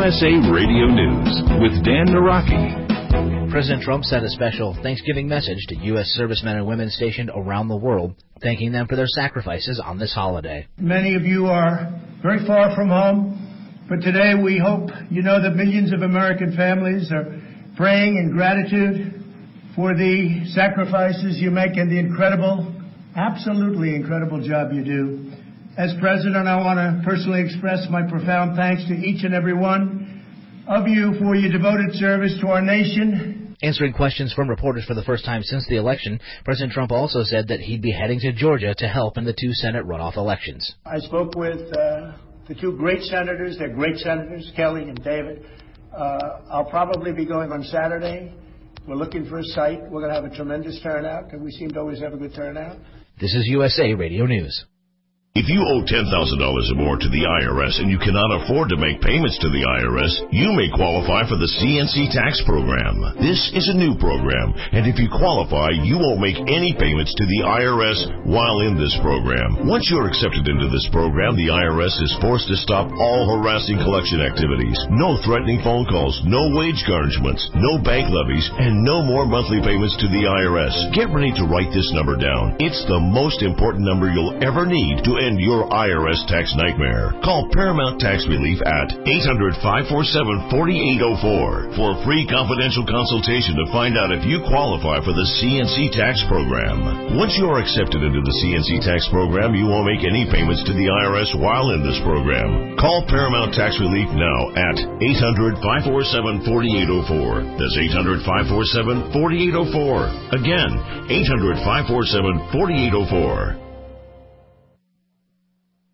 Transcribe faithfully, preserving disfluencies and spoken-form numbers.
S A Radio News with Dan Naraki. President Trump sent a special Thanksgiving message to U S servicemen and women stationed around the world, thanking them for their sacrifices on this holiday. Many of you are very far from home, but today we hope you know that millions of American families are praying in gratitude for the sacrifices you make and the incredible, absolutely incredible job you do. As President, I want to personally express my profound thanks to each and every one of you for your devoted service to our nation. Answering questions from reporters for the first time since the election, President Trump also said that he'd be heading to Georgia to help in the two Senate runoff elections. I spoke with uh, the two great senators. They're great senators, Kelly and David. Uh, I'll probably be going on Saturday. We're looking for a site. We're going to have a tremendous turnout, and we seem to always have a good turnout. This is U S A Radio News. If you owe ten thousand dollars or more to the I R S and you cannot afford to make payments to the I R S, you may qualify for the C N C tax program. This is a new program, and if you qualify, you won't make any payments to the I R S while in this program. Once you're accepted into this program, the I R S is forced to stop all harassing collection activities. No threatening phone calls, no wage garnishments, no bank levies, and no more monthly payments to the I R S. Get ready to write this number down. It's the most important number you'll ever need to end your I R S tax nightmare. Call Paramount Tax Relief at eight hundred, five four seven, four eight zero four for a free confidential consultation to find out if you qualify for the C N C tax program. Once you are accepted into the C N C tax program, you won't make any payments to the I R S while in this program. Call Paramount Tax Relief now at eight hundred, five four seven, four eight zero four. That's eight hundred, five four seven, four eight zero four. Again, eight hundred, five four seven, four eight zero four.